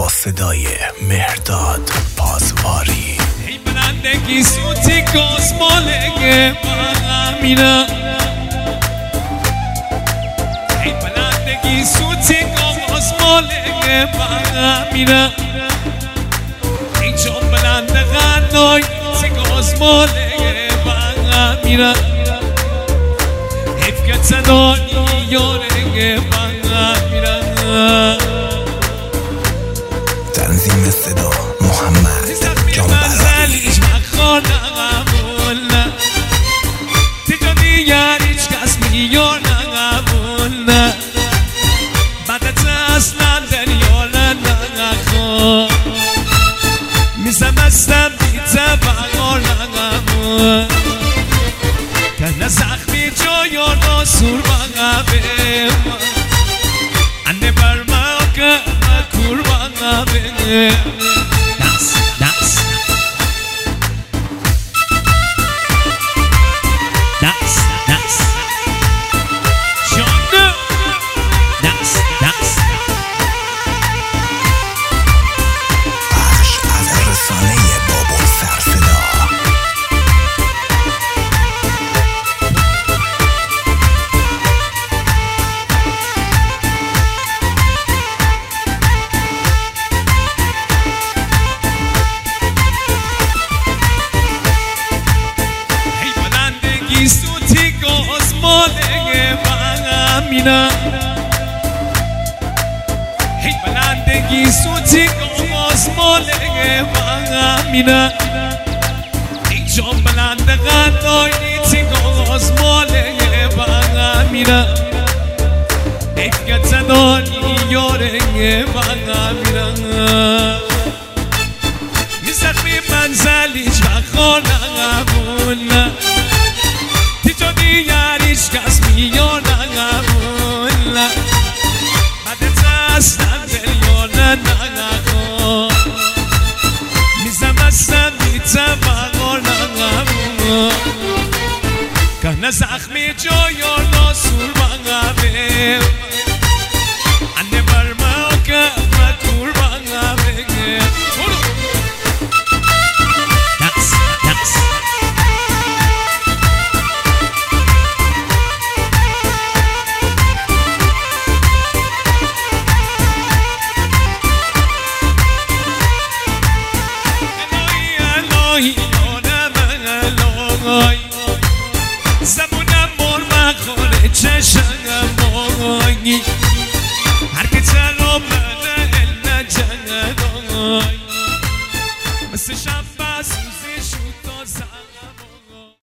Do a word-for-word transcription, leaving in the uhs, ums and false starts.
با صدای مهرداد پاسواری. ای بلندگی سوتی کسمالگه میرم، ای بلندگی سوتی کسمالگه میرم، ای جان بلند غنای سی کسمالگه میرم، حیف صدایی یارگه میرم. تنظیم صدا محمد جانبرانی. تیجا دیگر هیچ کس میار نقبول، بدت اصلا دریال نخوا میزم استم بیته بقار نقبول، تنه زخمی جایار ناسور بقبه انه برمکه مکور بقبه. دست دست دست دست جانو دست دست بخش از رسانه بابا سرصدا. سوتی کسمالگه میرم، هی بلندگی سوتی کسمالگه میرم، ای جان بلند غنای نیتی کسمالگه میرم، حیف صدایی یارگه میرم. میزخمی منزلی چخار نقبول، تیجا دیگر هیچ کس میار نقبول، بدت اصلا دریال نخوا میزم استم بیته بقار نقبول، کنه زخمی جایار ناسور بقبه انه برمکه مکور بقبه. دست دست زبونم مر مخوره چشنم بایی، هر که چرا بده علم جنگ دایی مثل شب بس